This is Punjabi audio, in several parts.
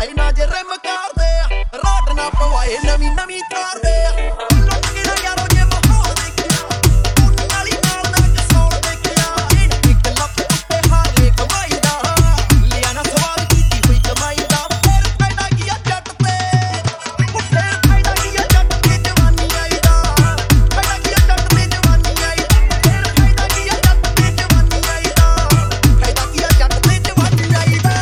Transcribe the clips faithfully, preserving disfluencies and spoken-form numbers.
ਪਵਾਏ ਨਾ ਜੇ ਰਿਮ ਕਰਦੇ ਰਾਟ ਨਾ ਪਵਾਏ ਨਵੀਂ ਨਵੀਂ ਤਾਰਦੇ ਲੁੱਟ ਕੇ ਨਾ ਯਾਰੋ ਜੇ ਮਾਹੌਲ ਦੇਖਿਆ ਉਹਨੀ ਵਾਲੀ ਨਾਲ ਨਾ ਕਸੌਲ ਦੇਖਿਆ ਇੱਕ ਲੱਪ ਉੱਤੇ ਹਾਰ ਲੈ ਕਮਾਈ ਦਾ ਲਿਆ ਨਾ ਸਵਾਲ ਕੀਤੀ ਹੋਈ ਕਮਾਈ ਦਾ ਫਿਰ ਫਾਇਦਾ ਕੀ ਆ ਜੱਟ ਤੇ ਫਿਰ ਫਾਇਦਾ ਕੀ ਆ ਜੱਟ ਤੇ ਜਵਾਨੀ ਆਈ ਦਾ ਫਾਇਦਾ ਕੀ ਆ ਜੱਟ ਤੇ ਜਵਾਨੀ ਆਈ ਫਿਰ ਫਾਇਦਾ ਕੀ ਆ ਜੱਟ ਤੇ ਜਵਾਨੀ ਆਈ ਦਾ ਫਾਇਦਾ ਕੀ ਆ ਜੱਟ ਤੇ ਜਵਾਨੀ ਆਈ ਦਾ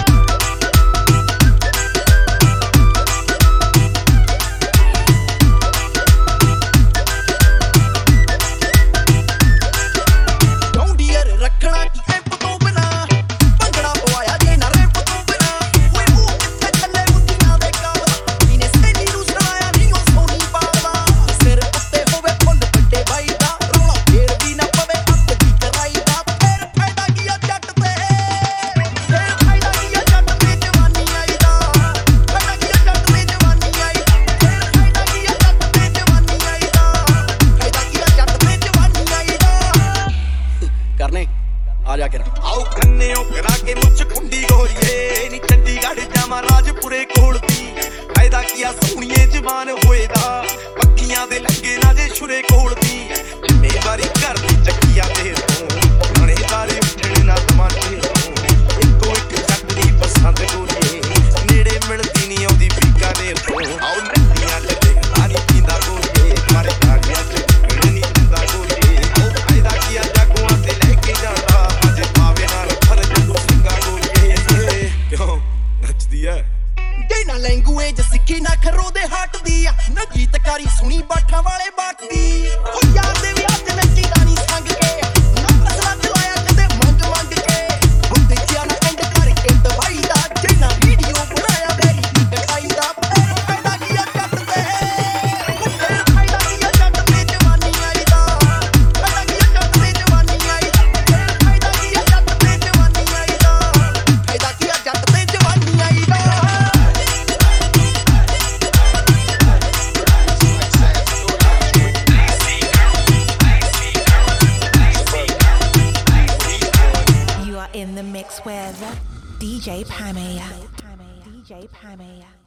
ਰੱਖਣਾ ਕੀ ਐਂਪ ਤੋਂ ਬਿਨਾ ਭੰਗੜਾ ਪਵਾਇਆ ਜੇ ਨਾ ਰੈਂਪ ਤੋਂ ਬਿਨਾ ਓਏ ਮੂੰਹ ਕਿੱਥੇ ਚੱਲੇ ਬੁੱਧੀਆਂ ਦੇ ਕਾਲਾ ਇਹਨੇ ਸਹੇਲੀ ਨੂੰ ਸੁਣਾਇਆ ਨਹੀਂ ਉਹ ਸੋਨੀ ਪਾਲਾ ਸਿਰ ਉੱਤੇ ਹੋਵੇ ਫੁੱਲ ਵੱਡੇ ਬਾਈ ਦਾ ਰੌਲਾ ਫੇਰ ਵੀ ਨਾ ਪਵੇ ਅੱਤ ਦੀ ਕਰਾਈ ਦਾ ਫਿਰ ਫਾਇਦਾ ਕੀ ਆ ਜੱਟ ਤੇ ਫਿਰ ਫਾਇਦਾ ਕੀ ਆ ਜੱਟ ਤੇ ਜਵਾਨੀ ਆਈ ਦਾ ਫਾਇਦਾ ਕੀ ਆ ਜੱਟ ਤੇ ਜਵਾਨੀ ਆਈ ਫਿਰ ਫਾਇਦਾ ਕੀ ਆ ਜੱਟ ਤੇ ਜਵਾਨੀ ਆਈ ਦਾ ਫਾਇਦਾ ਕੀ ਆ ਜੱਟ ਤੇ ਜਵਾਨੀ ਆਈ ਦਾ ਕਰਨੇ ਆ ਜਾ ਕੇ ਆਓ ਕੰਨਿਓ ਕਰਾ ਕੇ ਮੁੱਛ ਖੁੰਡੀ ਗੋਰੀਏ ਨੀ ਚੰਡੀਗੜ੍ਹ ਜਾਵਾਂ ਰਾਜਪੁਰੇ ਕੋਲ ਦੀ ਫਾਇਦਾ ਕੀ ਆ ਸੋਹਣੀਏ ਜਵਾਨ ਹੋਏ ਦਾ ਪੱਖੀਆਂ ਦੇ ਲੱਗੇ ਨਾ ਜੇ ਛੁਰੇ ਕੋਲ ਦੀ ਜਿੰਨੇ ਵਾਰੀ ਘਰ ਦੀ ਚੱਕੀਆਂ ਤੇ ਤੋਂ ਮਣੇ ਤਾਰੇ ਉੱਠਣ ਨਾ ਤਮਾਸ਼ੇ ਇੱਕੋ ਇੱਕ ਜੱਟ ਦੀ ਪਸੰਦ ਗੋਰੀਏ ਨੇੜੇ ਮਿਲਦੀ ਨਹੀਂ ਆਉਂਦੀ ਫੀਕਾ ਨੇ ਤੋਂ ਆਓ ਨੱਤੀਆਂ ਲੱਗੇ ਆਣੀ ਪੀਂਦਾ ਗੋਰੀਏ ਮਾਰੇ ਕਾਗਿਆ ਚ ਨਹੀਂ ਦਿੰਦਾ ਗੋਰੀਏ ਆਓ ਫਾਇਦਾ ਕੀ ਆ ਜਾਗੂਆਂ ਤੇ ਲੈ ਕੇ ਜਾਂਦਾ ਨਾ ਲੈਂਗੁਏਜ ਸਿੱਖੀ ਨਾ ਖਰੋ ਦੇ ਹੱਟਦੀ ਆ ਨਾ ਗੀਤਕਾਰੀ ਸੁਣੀ ਬਾਠਾਂ ਵਾਲੇ ਬਾਟਦੀ ਓ ਯਾਰ ਦੇ ਵਿਆਹ ਤੇ ਨੱਚੀ ਰਾਣੀ ਸੰਗ ਕੇ ਨਾ ਅਸਲਾ ਚਲਾਇਆ ਕਦੇ ਮੰਗ ਮੰਗ ਕੇ ਹੁਣ ਦੇਖਿਆ ਨਾ ਐਂਡ ਕਰਕੇ ਦਵਾਈ ਦਾ ਜਿੰਨਾ ਵੀਡੀਓ ਬਣਾਇਆ ਮੇਰੀ ਟਕਾਈ ਦਾ ਫਿਰ ਫਾਇਦਾ ਕੀ ਆ ਜੱਟ ਤੇ ਫਿਰ ਫਾਇਦਾ ਕੀ ਆ ਜੱਟ ਤੇ ਜਵਾਨੀ ਆਈ ਦਾ ਫਾਇਦਾ ਕੀ ਆ ਜੱਟ ਤੇ ਜਵਾਨੀ ਆਈ ਫਿਰ ਫਾਇਦਾ ਕੀ ਆ ਜੱਟ ਤੇ ਜਵਾਨੀ ਆਈ ਦਾ ਫਾਇਦਾ ਕੀ ਆ ਜੱਟ ਤੇ ਜਵਾਨੀ ਆਈ ਦਾ In the mix with D J Pamela. D J Pamela.